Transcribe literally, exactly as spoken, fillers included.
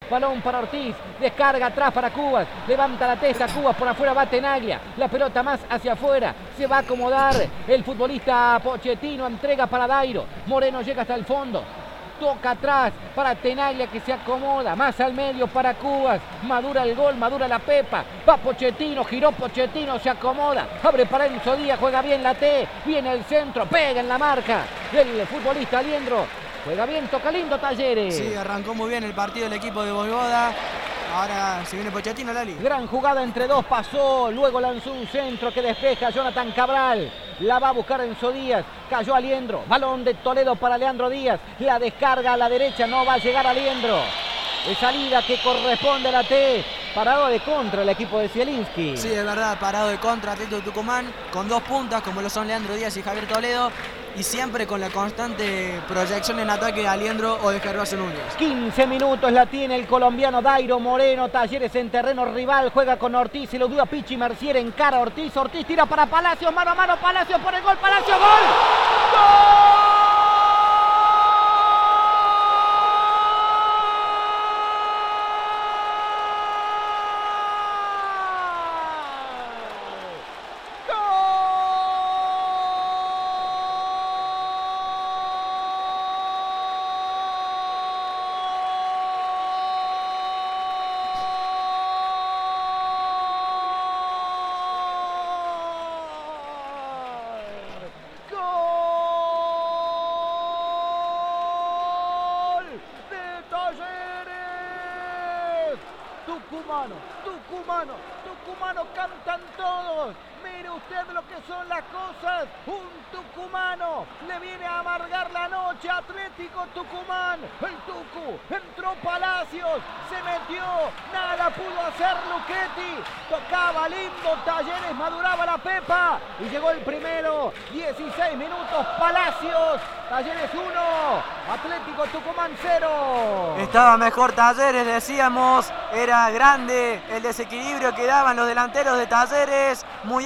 balón para Ortiz, descarga atrás para Cubas, levanta la testa Cubas, por afuera va Tenaglia, la pelota más hacia afuera, se va a acomodar el futbolista Pochettino, entrega para Dairo, Moreno llega hasta el fondo, toca atrás para Tenaglia que se acomoda, más al medio para Cubas, madura el gol, madura la pepa, va Pochettino, giró Pochettino, se acomoda, abre para Enzo Díaz, juega bien la T, viene el centro, pega en la marca del futbolista Aliendro, juega bien, toca lindo Talleres. Sí, arrancó muy bien el partido del equipo de Voivoda. Ahora se viene Pochettino, Lali. Gran jugada entre dos, pasó, luego lanzó un centro que despeja Jonathan Cabral. La va a buscar Enzo Díaz, cayó Aliendro, balón de Toledo para Leandro Díaz, la descarga a la derecha, no va a llegar Aliendro. De salida que corresponde a la T, parado de contra el equipo de Zielinski. Sí, es verdad, parado de contra Atlético Tucumán, con dos puntas como lo son Leandro Díaz y Javier Toledo, y siempre con la constante proyección en ataque de Aliendro o de Gervasio Núñez. quince minutos la tiene el colombiano Dairo Moreno, Talleres en terreno rival, juega con Ortiz, se lo dio a Pichi Mercier, encara a Ortiz, Ortiz tira para Palacios, mano a mano, Palacios por el gol, Palacios, gol. ¡Gol! Tucumano, Tucumano, Tucumano, cantan todos. Mire usted lo que son las cosas. Un tucumano le viene a amargar la noche a Atlético Tucumán. El Tucu, entró Palacios, se metió, nada pudo hacer Luchetti. Tocaba lindo, Talleres maduraba la pepa y llegó el primero. dieciséis minutos, Palacios. Talleres uno, Atlético Tucumán cero. Estaba mejor Talleres, decíamos, era grande el desequilibrio que daban los delanteros de Talleres, muy